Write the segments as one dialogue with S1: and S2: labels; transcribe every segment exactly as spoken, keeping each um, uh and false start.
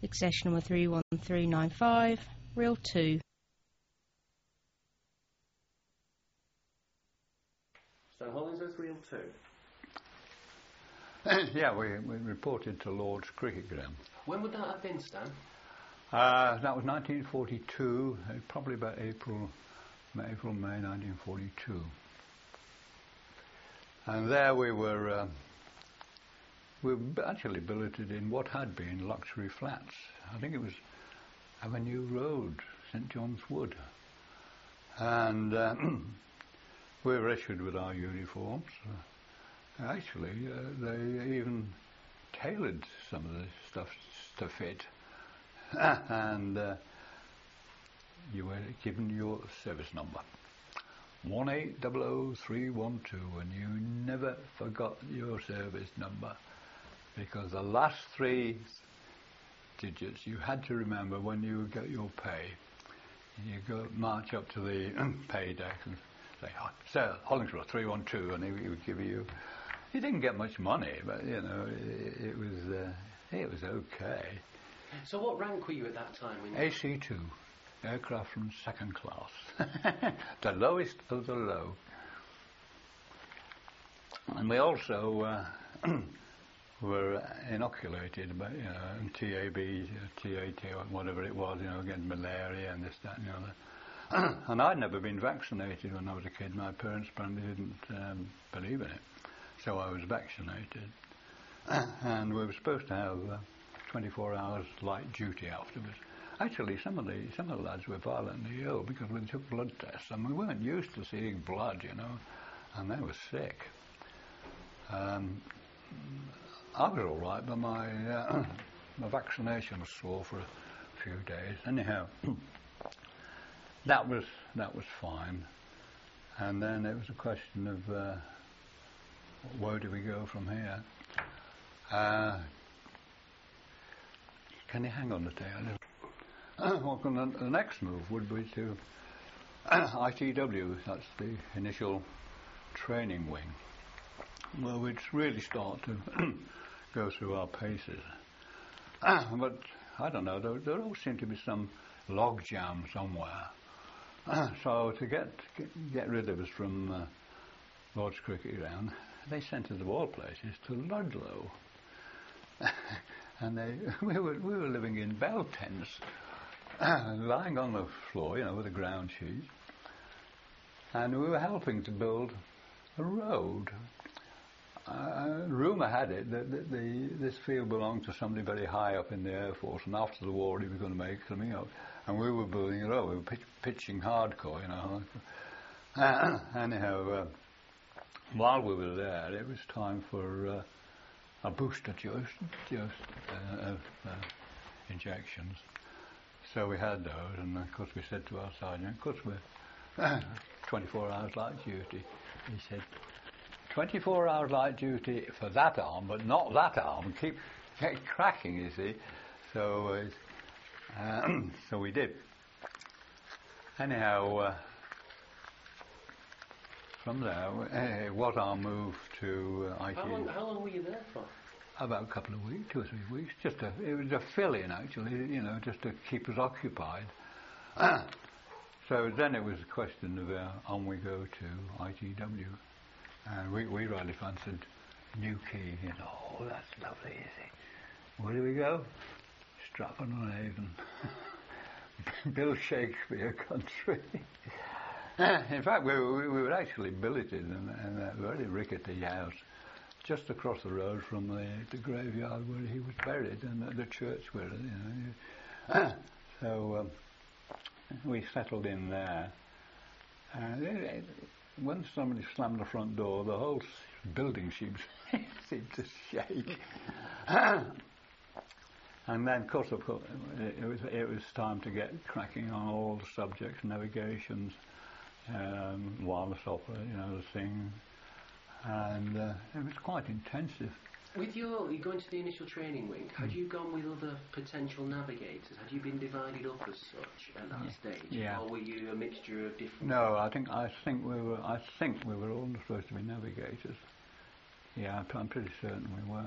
S1: accession number three one three nine five, reel two.
S2: So Hollingsworth reel two.
S3: Yeah, we, we reported to Lord's Cricket Ground.
S2: When would that have been, Stan?
S3: Uh, that was nineteen forty-two, uh, probably about April, April, May nineteen forty-two. And there we were, uh, we were actually billeted in what had been luxury flats. I think it was Avenue Road, St John's Wood. And uh, we were issued with our uniforms. Uh, actually, uh, they even tailored some of the stuff to fit. and uh, you were given your service number. one eight zero zero three one two, and you never forgot your service number, because the last three digits you had to remember when you got your pay. You go march up to the pay desk and say, oh, "Sir, Hollingsworth three one two," and he, he would give you. You didn't get much money, but you know it, it was uh, it was okay.
S2: So what rank were you at that time? When
S3: A C two. Aircraft from second class, the lowest of the low. And we also uh, were inoculated by, you know, T A B, T A T, or whatever it was, you know, against malaria and this, that, and the other. And I'd never been vaccinated when I was a kid. My parents apparently didn't um, believe in it, so I was vaccinated. And we were supposed to have uh, twenty-four hours light duty afterwards. Actually, some of the some of the lads were violently ill because we took blood tests, and we weren't used to seeing blood, you know, and they were sick. Um, I was all right, but my uh, my vaccination was sore for a few days. Anyhow, that was that was fine, and then it was a question of uh, where do we go from here? Uh, can you hang on a day? Well, the, the next move would be to I T W, that's the initial training wing, where we'd really start to go through our paces. But I don't know, there, there always seemed to be some log jam somewhere. So to get, get get rid of us from uh, Lord's Cricket Ground, they sent us of all places to Ludlow. And they, we were we were living in bell tents. Lying on the floor, you know, with a ground sheet, and we were helping to build a road. Uh, rumour had it that, that the this field belonged to somebody very high up in the Air Force, and after the war he was going to make something up. And we were building a road. We were pitch, pitching hardcore, you know. Uh, anyhow, uh, while we were there, it was time for uh, a booster dose, dose uh, of uh, injections. So we had those, and of course we said to our sergeant, of course we're twenty-four hours light duty. He said, twenty-four hours light duty for that arm, but not that arm. Keep, keep cracking, you see. So, uh, so we did. Anyhow, uh, from there, uh, it was our move to uh, I T.
S2: How long, how long were you there for?
S3: About a couple of weeks, two or three weeks. Just a, it was a fill-in, actually, you know, just to keep us occupied. So then it was a question of uh, on we go to I T W, and we we really fancied Newquay. You know, oh, that's lovely, is it? Where do we go? Stratford-on-Avon, Bill Shakespeare country. In fact, we were, we were actually billeted in, in a very rickety house just across the road from the, the graveyard where he was buried, and the, the church where, you know. So um, we settled in there. And it, it, when somebody slammed the front door, the whole building seemed, seemed to shake. And then, of course, of course it, it was it was time to get cracking on all the subjects, navigations, um, wireless opera, you know, the thing. And uh, it was quite intensive.
S2: With your, you going to the initial training wing, had you gone with other potential navigators? Had you been divided up as such at that
S3: yeah.
S2: stage?
S3: Yeah.
S2: Or were you a mixture of different?
S3: No, I think I think we were I think we were all supposed to be navigators. Yeah, I'm pretty certain we were.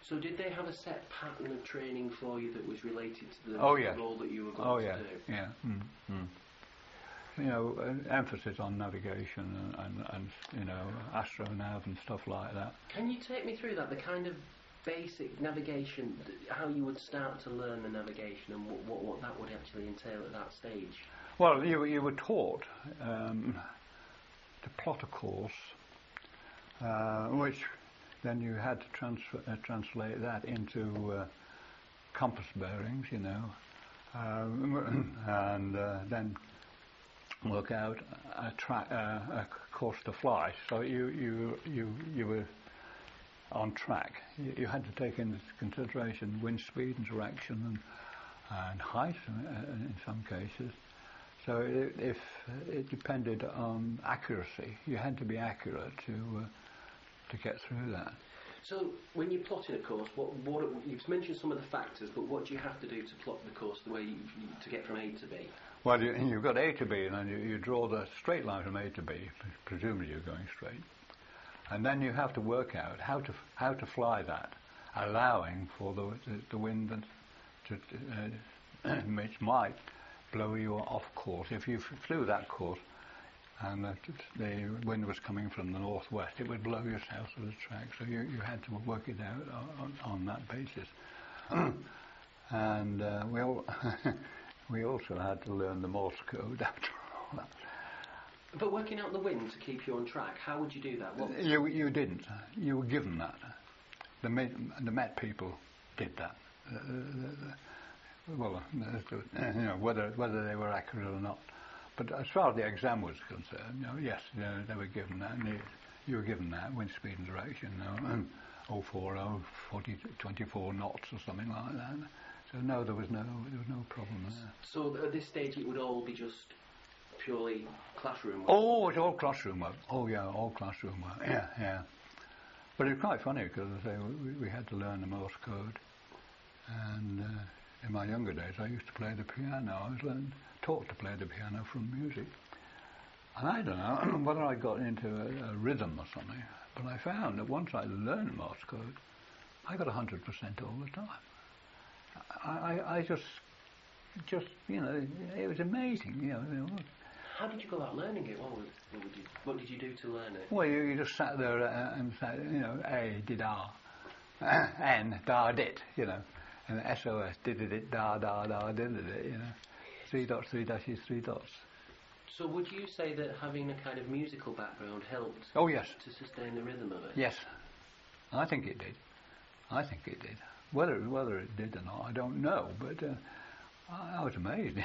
S2: So did they have a set pattern of training for you that was related to the
S3: Oh, yes.
S2: role that you were going
S3: Oh,
S2: to
S3: yeah,
S2: do?
S3: yeah. Mm, mm. You know, an emphasis on navigation and, and, and, you know, astronav and stuff like that.
S2: Can you take me through that, the kind of basic navigation, th- how you would start to learn the navigation and what, what, what that would actually entail at that stage?
S3: Well, you, you were taught um, to plot a course, uh, which then you had to transfer, uh, translate that into uh, compass bearings, you know, um, and uh, then work out a, tra- uh, a course to fly. So you you you you were on track. You, you had to take into consideration wind speed and direction and, and height uh, in some cases. So it, if it depended on accuracy, you had to be accurate to uh, to get through that.
S2: So when you're plotting a course, what, what you've mentioned some of the factors, but what do you have to do to plot the course the way you, you, to get from A to B?
S3: Well, you, you've got A to B, and then you, you draw the straight line from A to B. Presumably, you're going straight, and then you have to work out how to how to fly that, allowing for the the, the wind to, uh, which might blow you off course. If you flew that course and the, the wind was coming from the northwest, it would blow you south of the track. So you, you had to work it out on, on that basis. And uh, we all we also had to learn the Morse code after all that.
S2: But working out the wind to keep you on track, how would you do that? What?
S3: You you didn't. You were given that. The Met, the Met people did that. Uh, the, the, well, uh, you know, whether whether they were accurate or not. But as far as the exam was concerned, you know, yes, you know, they were given that, and you, you were given that, wind speed and direction, you know, and oh four oh, forty, twenty-four knots or something like that. So no, there was no there was no problem there.
S2: So at this stage, it would all be just purely classroom work?
S3: Oh, it's all classroom work. Oh yeah, all classroom work. Yeah, yeah. But it's quite funny because I say we, we had to learn the Morse code, and. Uh, In my younger days, I used to play the piano. I was learned, taught to play the piano from music. And I don't know whether I got into a, a rhythm or something, but I found that once I learned Morse code, I got one hundred percent all the time. I, I, I just, just, you know, it was amazing, you know. You know.
S2: How did you go about learning it? What, was, what, would you, what did you do to learn it?
S3: Well, you, you just sat there and said, you know, A, did R, N, da, dit, you know. And S O S, did it, da, da, da, did it, you know. Three dots, three dashes, three dots.
S2: So would you say that having a kind of musical background helped
S3: oh, yes.
S2: to sustain the rhythm of it?
S3: Yes. I think it did. I think it did. Whether, whether it did or not, I don't know, but uh, I, I was amazed.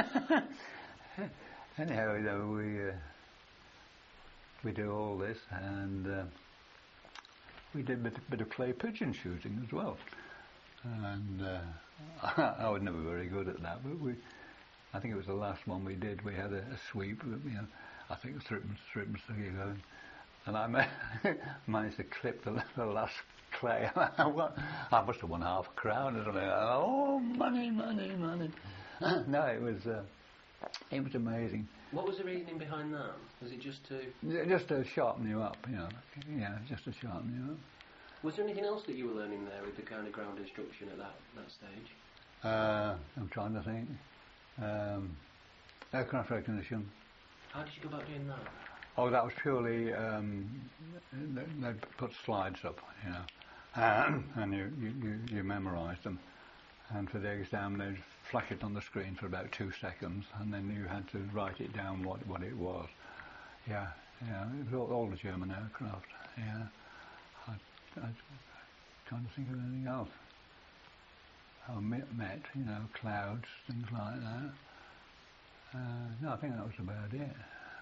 S3: Anyhow, you know, we, uh, we do all this, and uh, we did a bit, bit of clay pigeon shooting as well. And uh, I was never very good at that, but we, I think it was the last one we did. We had a, a sweep, you know, I think Thrippens, Thrippens, and I ma- managed to clip the, the last clay. I must have won half a crown or something. Oh, money, money, money! No, it was, uh, it was amazing.
S2: What was the reasoning behind that? Was it just to
S3: just to sharpen you up, you know? Yeah, just to sharpen you up.
S2: Was there anything else that you were learning there with the kind of ground instruction at that, that stage?
S3: Uh, I'm trying to think. Um, aircraft recognition.
S2: How did you go about doing that?
S3: Oh, that was purely, um, they, they put slides up, you know, um, and you, you, you, you memorised them. And for the exam, they'd flash it on the screen for about two seconds, and then you had to write it down what, what it was. Yeah, yeah, it was all, all the German aircraft, yeah. I'm trying to think of anything else. I met, met, you know, clouds, things like that. Uh, no, I think that was about it.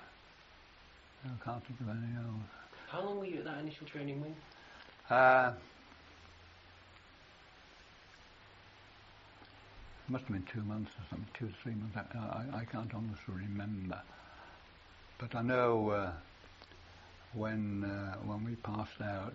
S3: I can't think of anything else.
S2: How long were you at that initial training wing?
S3: Uh, it must have been two months or something, two to three months. I, I, I can't honestly remember. But I know uh, when uh, when we passed out,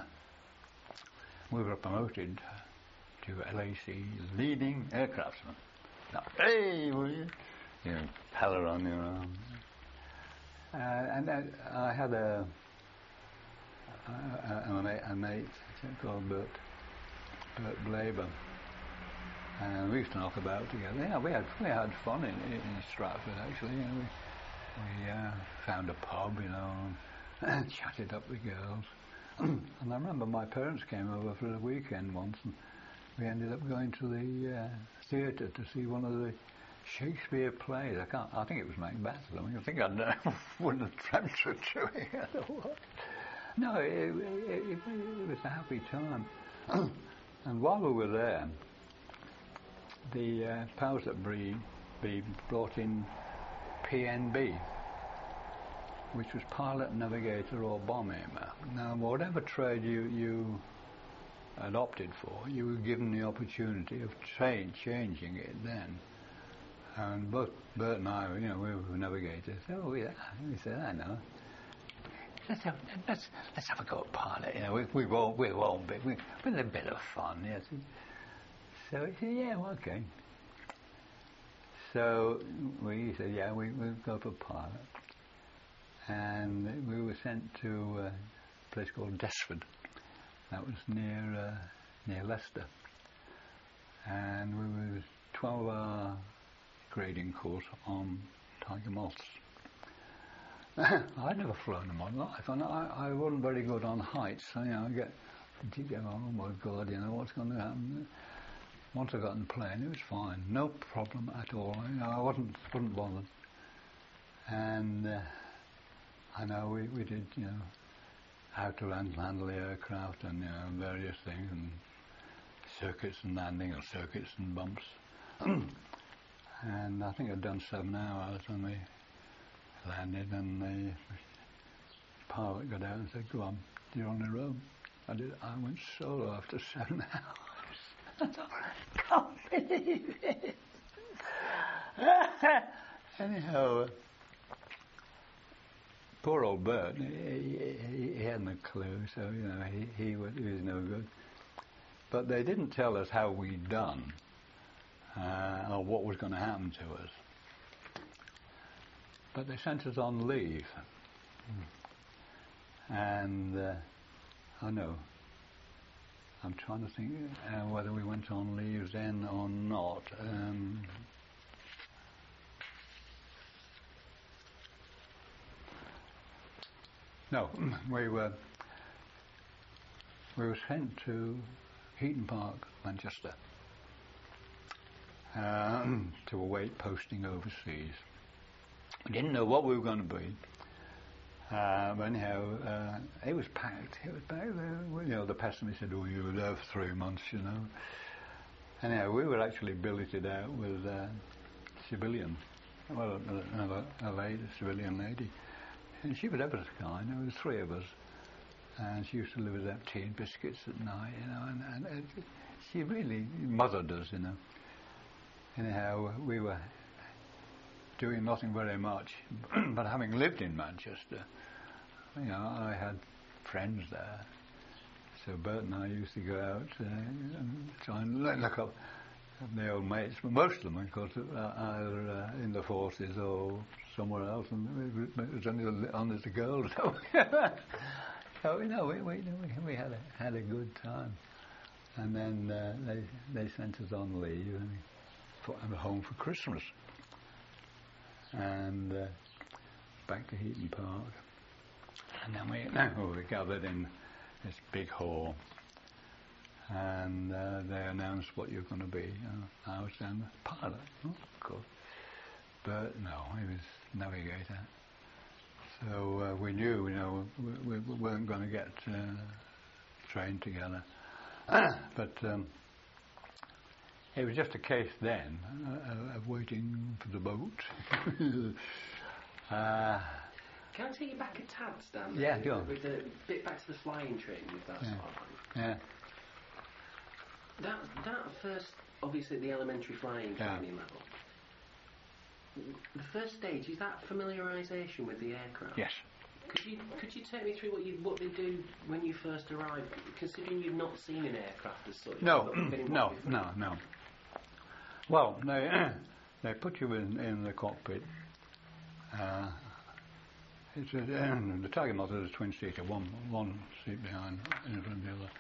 S3: we were promoted to L A C leading aircraftsman. Now, hey, will you? You know, peller on your arm. Uh, and uh, I had a, a, a, a mate, a mate called Bert, Bert Blaber. And we used to knock about together. Yeah, we had we had fun in, in Stratford actually. You know, we we uh, found a pub, you know, and chatted up the girls. And I remember my parents came over for the weekend once, and we ended up going to the uh, theatre to see one of the Shakespeare plays. I can't. I think it was Macbeth. I mean, I think I wouldn't have dreamt of doing it otherwise. No, it, it, it, it was a happy time. And while we were there, the uh, powers that be, be brought in P N B, which was pilot, navigator, or bomb aimer. Now, whatever trade you you had opted for, you were given the opportunity of tra- changing it then. And both Bert and I, you know, we were navigators. Oh, yeah, we said, I know. Let's have let's let's have a go at pilot. You know, we we won't we won't be we, with a bit of fun. Yes. So he said, yeah, well, okay. So we said, yeah, we we'll go for pilot, and we were sent to a place called Desford. That was near uh, near Leicester, and we were twelve-hour grading course on Tiger Moths. I'd never flown in my life, and I, I wasn't very good on heights. So, you know, I get, oh my God, you know what's going to happen. Once I got in the plane, it was fine, no problem at all. You know, I wasn't wasn't bothered. And uh, I know we, we did, you know, how to handle the aircraft and you know various things and circuits and landing or circuits and bumps. And I think I'd done seven hours when we landed, and the pilot got out and said, "Go on, you're on your own." I did. I went solo after seven hours. I thought, I can't believe it. Anyhow, uh, poor old Bert, he, he, he hadn't a clue, so you know he, he, was, he was no good. But they didn't tell us how we'd done uh, or what was going to happen to us. But they sent us on leave, and uh, I know. I'm trying to think uh, whether we went on leave then or not. Um, no, we were we were sent to Heaton Park, Manchester, uh, to await posting overseas. We didn't know what we were going to be. Uh, but anyhow, uh, it was packed. It was packed. Uh, you know, the pessimist said, "Oh, you were there for three months," you know. Anyhow, we were actually billeted out with uh, civilians. Well, another a lady, a civilian lady, and she was ever so kind. There was three of us, and she used to live with us, tea and biscuits at night, you know. And, and uh, she really mothered us, you know. Anyhow, we were doing nothing very much, but having lived in Manchester, you know, I had friends there. So Bert and I used to go out uh, and try and look up the old mates. But most of them, of course, are either uh, in the forces or somewhere else, and it was only on as the girls. So you know, we we we had a had a good time, and then uh, they they sent us on leave and we home for Christmas. And uh, back to Heaton Park, and then we no, we gathered in this big hall, and uh, they announced what you're going to be. Uh, I was then the pilot, oh, of course. Bert, no, he was navigator. So uh, we knew, you know, we, we weren't going to get uh, trained together, but. Um, It was just a case then uh, of waiting for the boat. uh,
S2: Can I take you back a tad, Stan?
S3: Yeah, go on.
S2: With the bit back to the flying training, if that's
S3: yeah.
S2: all right.
S3: Yeah.
S2: That that first, obviously, the elementary flying
S3: Yeah.
S2: training level. The first stage is that familiarisation with the aircraft.
S3: Yes.
S2: Could you could you take me through what you what they do when you first arrive, considering you've not seen an aircraft as such?
S3: No,
S2: you've not been in
S3: no,
S2: one before?
S3: no, no. Well, they they put you in in the cockpit. Uh, it's a, uh, the Tiger Moth is a twin seater, one one seat behind, in front of the other,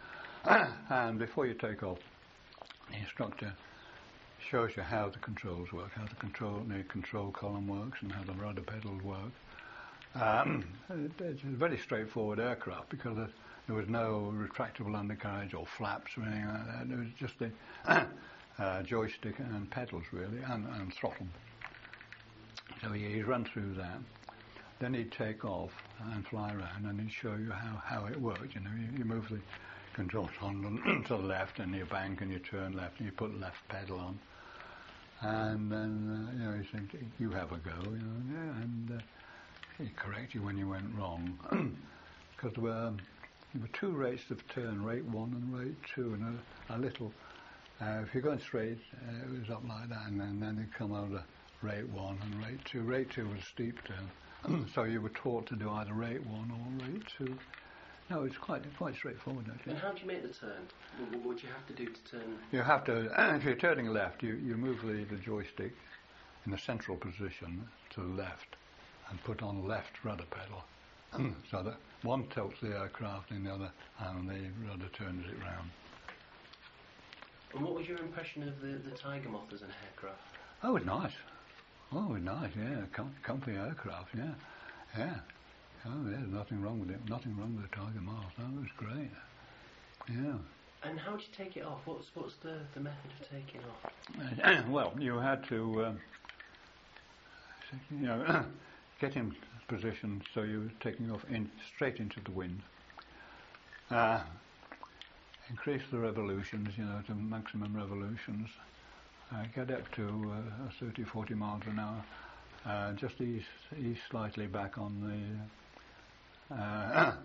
S3: And before you take off, the instructor shows you how the controls work, how the control the control column works, and how the rudder pedals work. Um, it, it's a very straightforward aircraft because there, there was no retractable undercarriage or flaps or anything like that. There was just the uh, joystick and pedals really, and, and throttle. So he, he'd run through that. Then he'd take off and fly around, and he'd show you how, how it worked. You know, you, you move the controls on to the left, and you bank, and you turn left, and you put left pedal on, and then uh, you know he said, "You have a go," you know, yeah, and uh, he'd correct you when you went wrong, because there were, there were two rates of turn, rate one and rate two, and a, a little. Uh, if you're going straight, uh, it was up like that, and then, then they'd come over rate one and rate two. Rate two was a steep turn, so you were taught to do either rate one or rate two. No, it's quite quite straightforward actually.
S2: And how do you make the turn? What would you have to do to turn?
S3: You have to, if you're turning left, you, you move the, the joystick in the central position to the left and put on left rudder pedal. So that one tilts the aircraft and the other, and the rudder turns it round.
S2: And what was your impression of the, the Tiger Moth as an aircraft?
S3: Oh, it was nice. Oh, it was nice, yeah. Com- comfy aircraft, yeah. Yeah. Oh, there's nothing wrong with it. Nothing wrong with the Tiger Moth. That was great. Yeah.
S2: And how did you take it off? What's what's the, the method of taking off?
S3: Well, you had to, um, you know, get in position so you were taking off in straight into the wind. Uh, increase the revolutions, you know, to maximum revolutions. Uh, get up to uh, thirty, forty miles an hour. Uh, just ease, ease slightly back on the uh,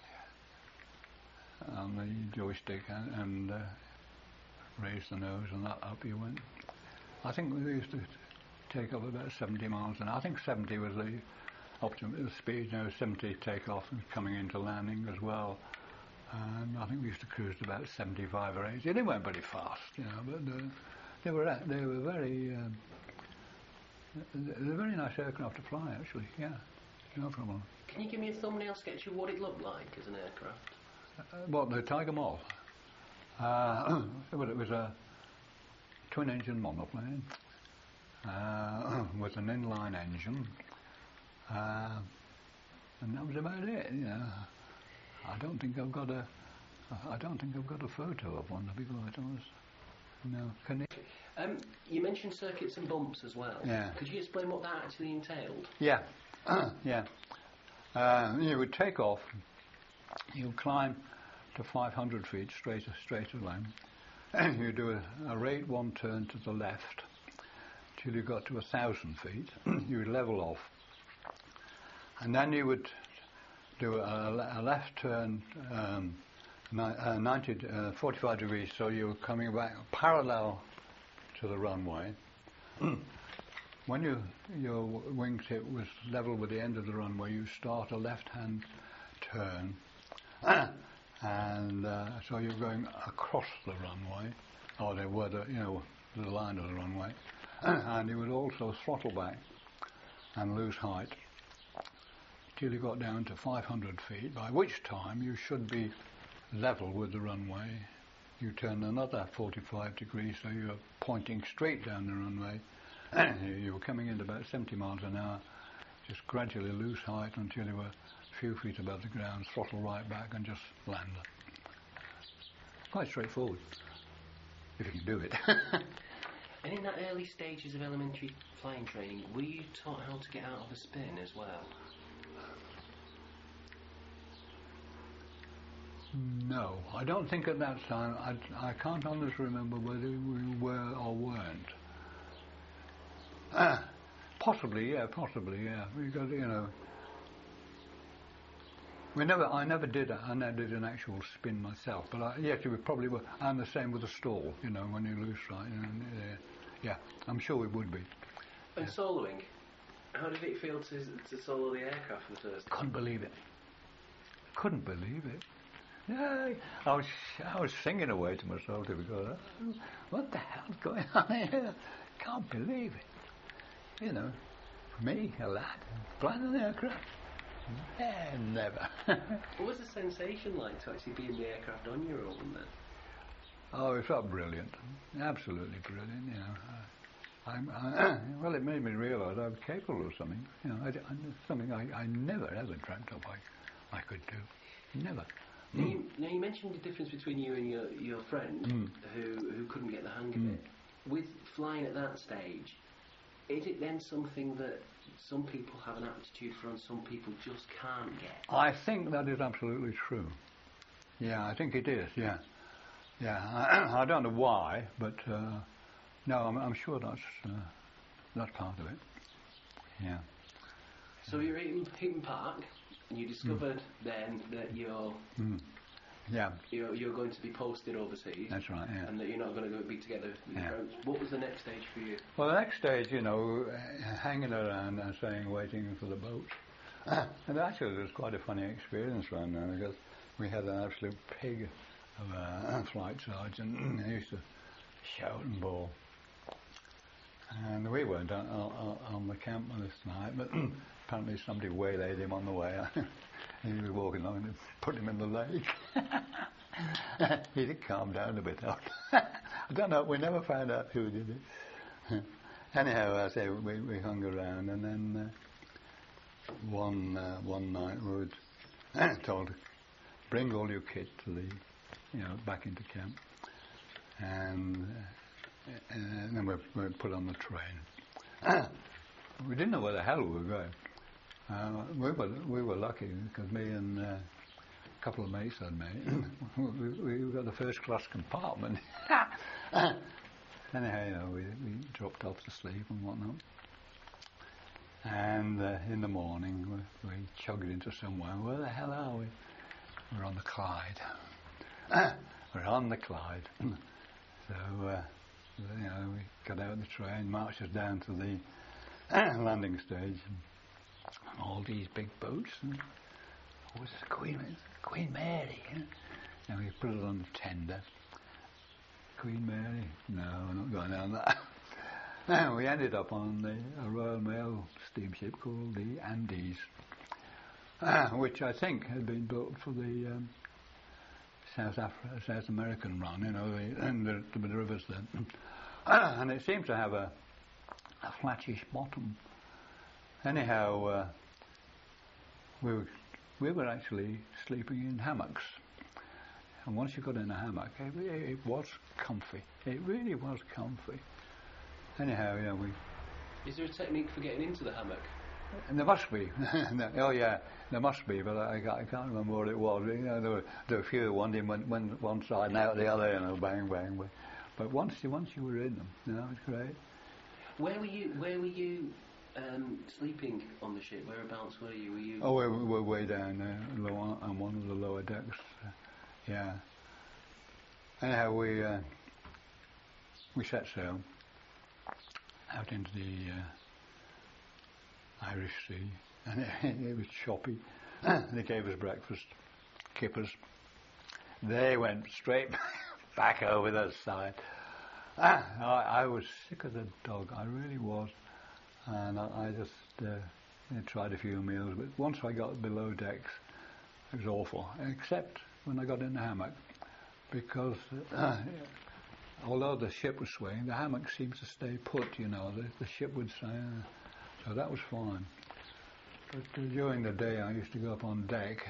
S3: on the joystick and, and uh, raise the nose, and that up you went. I think we used to take off about seventy miles an hour. I think seventy was the optimum speed. You know, seventy takeoff and coming into landing as well. And I think we used to cruise to about seventy-five or eighty. They weren't very fast, you know, but uh, they were they were very. Um, They're a very nice aircraft to fly, actually, yeah, no problem.
S2: Can you give me a thumbnail sketch of what it looked like as an aircraft?
S3: Uh, what, the Tiger Moth? Uh, well, it was a twin-engine monoplane uh, with an inline engine, uh, and that was about it, you know. I don't think I've got a, I don't think I've got a photo of one, to be quite honest. No, can you?
S2: Um, you mentioned circuits and bumps as well.
S3: Yeah.
S2: Could you explain what that actually entailed?
S3: Yeah, yeah. Uh, you would take off. You would climb to five hundred feet straight, straight along. You do a, a rate one turn to the left till you got to a thousand feet. You would level off, and then you would do a, a left turn. Um, Uh, ninety, uh, forty-five degrees, so you were coming back parallel to the runway. When you, your wingtip was level with the end of the runway, you start a left-hand turn, and uh, so you're going across the runway, or the, were the, you know, the line of the runway, and you would also throttle back and lose height till you got down to five hundred feet, by which time you should be level with the runway. You turn another forty-five degrees, so you're pointing straight down the runway. You were coming in about seventy miles an hour, just gradually lose height until you were a few feet above the ground, throttle right back and just land. Quite straightforward, if you can do it.
S2: And in that early stages of elementary flying training, were you taught how to get out of a spin as well?
S3: No, I don't think at that time. I, I can't honestly remember whether we were or weren't. Uh, possibly, yeah, possibly, yeah. We got, you know, we never. I never did. A, I never did an actual spin myself, but I, yes, we probably were. And the same with a stall. You know, when you lose sight. And, uh, yeah, I'm sure we would be.
S2: And
S3: yeah.
S2: soloing, how did it feel to to solo the aircraft for the first time?
S3: Couldn't believe it. Couldn't believe it. Yeah, I was I was singing away to myself to go, what the hell's going on here? Can't believe it. You know, me, a lad, flying an aircraft. Eh, never.
S2: What was the sensation like to actually be in the aircraft on your own then?
S3: Oh, it felt brilliant. Absolutely brilliant, you know. Uh, I'm, I, well, it made me realise I was capable of something. You know, I, I, something I, I never ever dreamt of I, I could do. Never.
S2: Now, you, now you mentioned the difference between you and your, your friend
S3: Mm.
S2: who, who couldn't get the hang of
S3: Mm.
S2: it. With flying at that stage, is it then something that some people have an aptitude for and some people just can't get?
S3: I think that is absolutely true. Yeah, I think it is, yeah. Yeah, I, I don't know why, but uh, no, I'm, I'm sure that's, uh, that's part of it. Yeah.
S2: So you're at Heaton, Heaton Park and you discovered mm. then that you're,
S3: mm. yeah.
S2: you're you're going to be posted overseas.
S3: That's right, yeah.
S2: And that you're not going to go be together with
S3: yeah.
S2: your friends. What was the next stage for you?
S3: Well, the next stage, you know, hanging around and saying, waiting for the boat. And actually, it was quite a funny experience right now because we had an absolute pig of a flight sergeant. He used to shout and bawl. And we weren't on, on, on the camp this night, but apparently somebody waylaid him on the way. He was walking along and put him in the lake. He did calm down a bit. I don't know, we never found out who did it. Anyhow, I say we, we hung around, and then uh, one uh, one night we were told to bring all your kit to the, you know, back into camp, and, uh, and then we we were put on the train. We didn't know where the hell we were going. Uh, we were we were lucky because me and uh, a couple of mates I'd made, we, we got the first class compartment. Anyhow, you know, we, we dropped off to sleep and whatnot. And uh, in the morning, we, we chugged into somewhere. Where the hell are we? We're on the Clyde. We're on the Clyde. So, uh, you know, we got out of the train, marched us down to the landing stage. And all these big boats. And what was this? Queen, Queen Mary. You know? And we put it on the tender. Queen Mary? No, we're not going down that. We ended up on the, a Royal Mail steamship called the Andes, uh, which I think had been built for the um, South Afri- South American run, you know, the, and the, the rivers then. Uh, and it seemed to have a, a flattish bottom. Anyhow, uh, we were we were actually sleeping in hammocks. And once you got in a hammock, it, it was comfy. It really was comfy. Anyhow, yeah, we...
S2: Is there a technique for getting into the hammock?
S3: And there must be. Oh, yeah, there must be, but I, I can't remember what it was. You know, there were, there were a few, one in one, one, one side and out the other, you know, bang, bang, bang. But once you, once you were in them, you know, it was great.
S2: Where were you, where were you um, sleeping on the ship? Whereabouts were you? Were you...
S3: Oh, we were way down there, low on one of the lower decks. Uh, yeah. Anyhow, we uh, we set sail out into the uh, Irish Sea, and it, it was choppy. They gave us breakfast, kippers. They went straight back over the side. I, I was sick as a dog, I really was, and I, I just uh, you know, tried a few meals, but once I got below decks, it was awful, except when I got in the hammock, because uh, although the ship was swaying, the hammock seemed to stay put, you know, the, the ship would say, uh, so that was fine. But uh, during the day I used to go up on deck,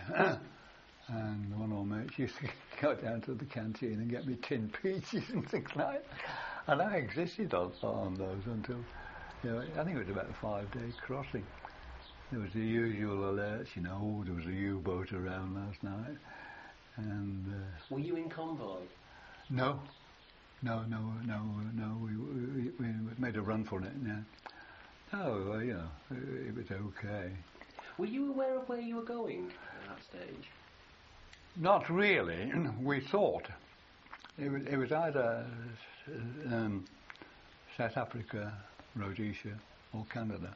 S3: and one of my mates used to go down to the canteen and get me tinned peaches and things like that. And I existed on, on those until, you know, I think it was about a five-day crossing. There was the usual alerts, you know, oh, there was a U-boat around last night. And uh,
S2: were you in convoy?
S3: No, no, no, no, no. We, we, we made a run for it. Yeah. No, well, you know, it was okay.
S2: Were you aware of where you were going at that stage?
S3: Not really. We thought it was, it was either um, South Africa, Rhodesia, or Canada,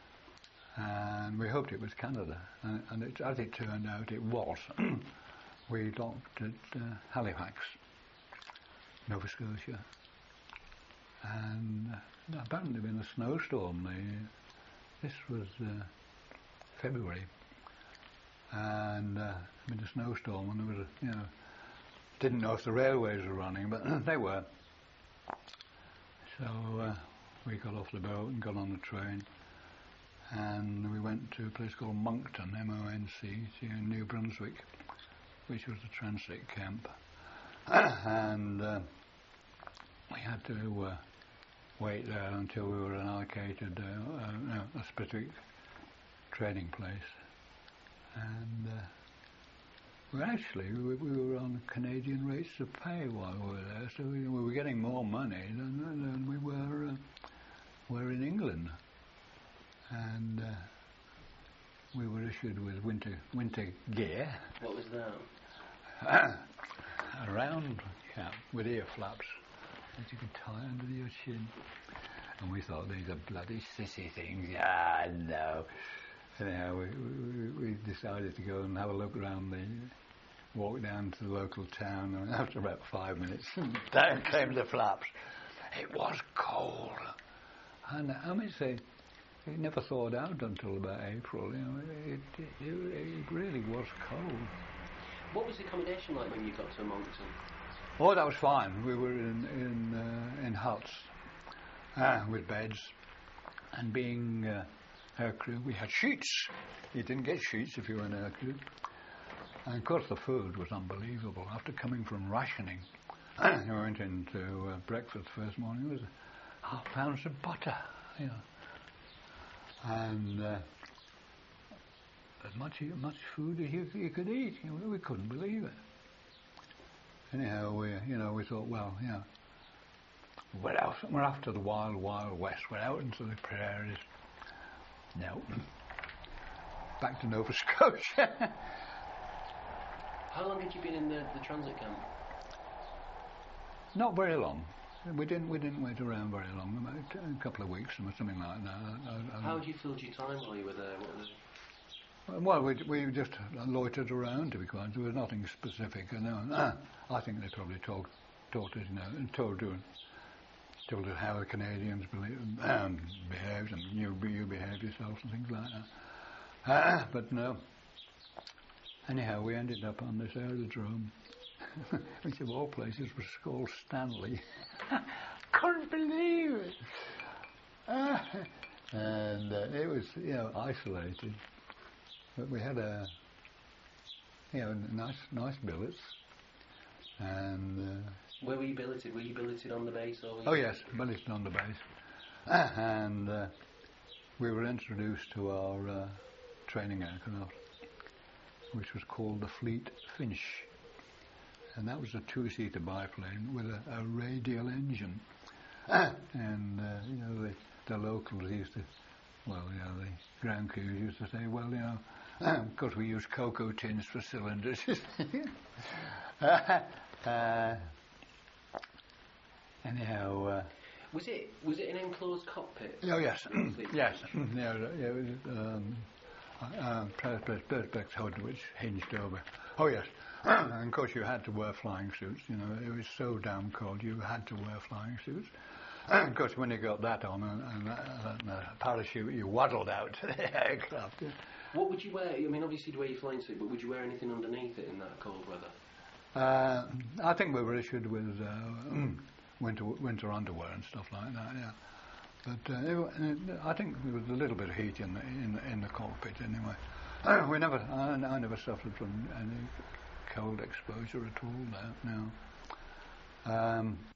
S3: and we hoped it was Canada. And, and it, as it turned out, it was. We docked at uh, Halifax, Nova Scotia, and uh, apparently been a snowstorm. The, this was uh, February, and uh, in a snowstorm, and there was a, you know, didn't know if the railways were running, but they were. So uh, we got off the boat and got on the train, and we went to a place called Moncton, M O N C, in New Brunswick, which was a transit camp, and uh, we had to uh, wait there until we were allocated uh, uh, no, a specific training place, and uh, we actually we, we were on Canadian rates of pay while we were there, so we, we were getting more money than, than we were uh, were in England, and uh, we were issued with winter winter gear.
S2: What was that?
S3: A round cap with ear flaps that you could tie under your chin. And we thought, these are bloody sissy things. Ah, no. Anyhow, we, we, we decided to go and have a look around the, walk down to the local town, and after about five minutes, down came the flaps. It was cold. And I mean, say, it never thawed out until about April. You know, it, it, it really was cold.
S2: What was the accommodation like when you got to Moncton?
S3: Oh, that was fine. We were in in, uh, in huts uh, with beds, and being uh, aircrew, we had sheets. You didn't get sheets if you were an aircrew. And of course, the food was unbelievable. After coming from rationing, we went into uh, breakfast first morning. It was half pounds of butter, you know, and uh, as much much food as you, you could eat. You know, we couldn't believe it. Anyhow, we, you know, we thought, well, you know, we're out, we're off to the wild, wild west. We're out into the prairies. No, back to Nova Scotia.
S2: How long had you been in the, the transit camp?
S3: Not very long. We didn't we didn't wait around very long. About a couple of weeks or something like that. I, I,
S2: How had you filled your time while you were there? What was
S3: Well, we we just loitered around, to be quite. There was nothing specific. You know, I think they probably told taught us, you know, and told you told us how the Canadians believe, um, behaved, and you you behave yourself and things like that. Uh, but no. Anyhow, we ended up on this aerodrome, which of all places was called Stanley. Couldn't believe it. Uh, and uh, it was, you know, isolated. But we had a, you know, nice, nice billets, and. Uh,
S2: Where were you billeted? Were you billeted on the base, or? Were you
S3: oh yes, billeted on the base, uh, and uh, we were introduced to our uh, training aircraft, which was called the Fleet Finch, and that was a two-seater biplane with a, a radial engine, and uh, you know the, the locals used to, well, you know, the ground crews used to say, well, you know. Because we use cocoa tins for cylinders. uh, uh, anyhow, uh,
S2: was it was it an enclosed cockpit?
S3: Oh yes, yes. Yeah, yeah, it was um, uh, perspex hood which hinged over. Oh yes, and of course you had to wear flying suits. You know, it was so damn cold. You had to wear flying suits. And of course, when you got that on and, and, uh, and a parachute, you waddled out to the aircraft.
S2: What would you wear? I mean, obviously you'd wear your flying suit, but would you wear anything underneath it in that cold weather?
S3: Uh, I think we were issued with uh, winter winter underwear and stuff like that. Yeah, but uh, it, it, I think there was a little bit of heat in the in, in the cockpit anyway. we never, I, I never suffered from any cold exposure at all. There, no. Um,